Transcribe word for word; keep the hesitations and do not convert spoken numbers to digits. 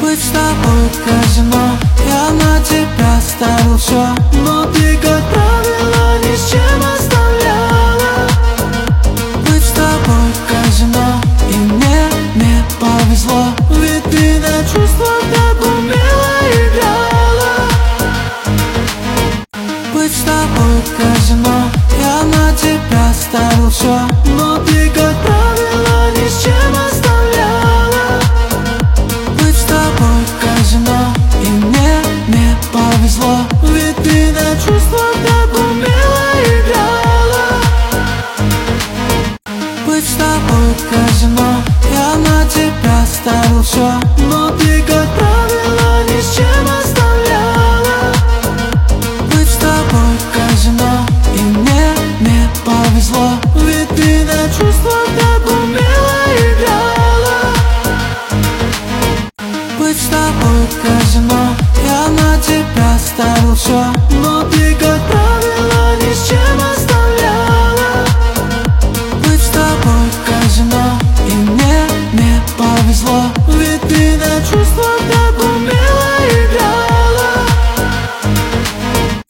Быть с тобой казино, я на тебя ставил все, но ты, как правило, ни с чем оставляла. Быть с тобой казино, и мне не повезло, ведь ты на чувствах так умело играла. Быть с тобой казино, я на тебя ставил все, но ты, как правило, ни с чем оставляла. Быть с тобой казино, и мне не повезло, ведь ты на чувствах так умело играла. Быть с тобой казино, я на тебя ставил все, но ты, как правило, ни с чем оставляла. Быть с тобой казино, и мне не повезло, ведь ты на чувствах так умело играла. Быть с тобой казино, я на тебя ставил все, но ты